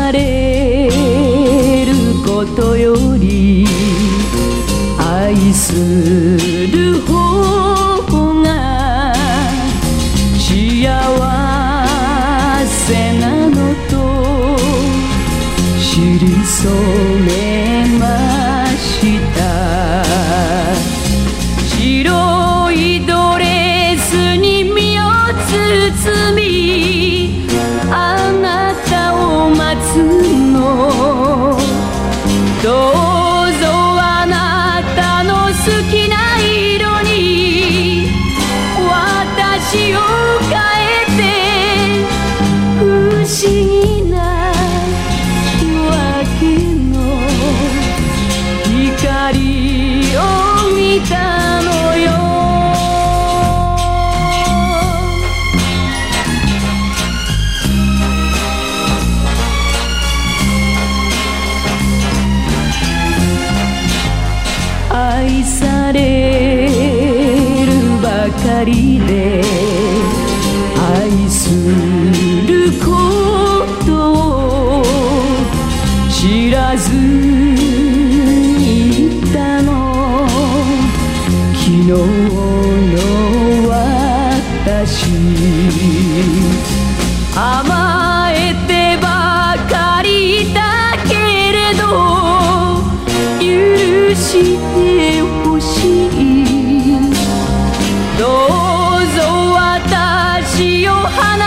されることより愛する方が幸せなのと知り染めました白いドレスに身を包みあなたを待つのどうぞあなたの好きな色に私を変えて不思議な夜明けの光を見たのよ愛されるばかりで愛することを知らずにいたの昨日の私甘えてばかりだけれど許してほしいどうぞ私を離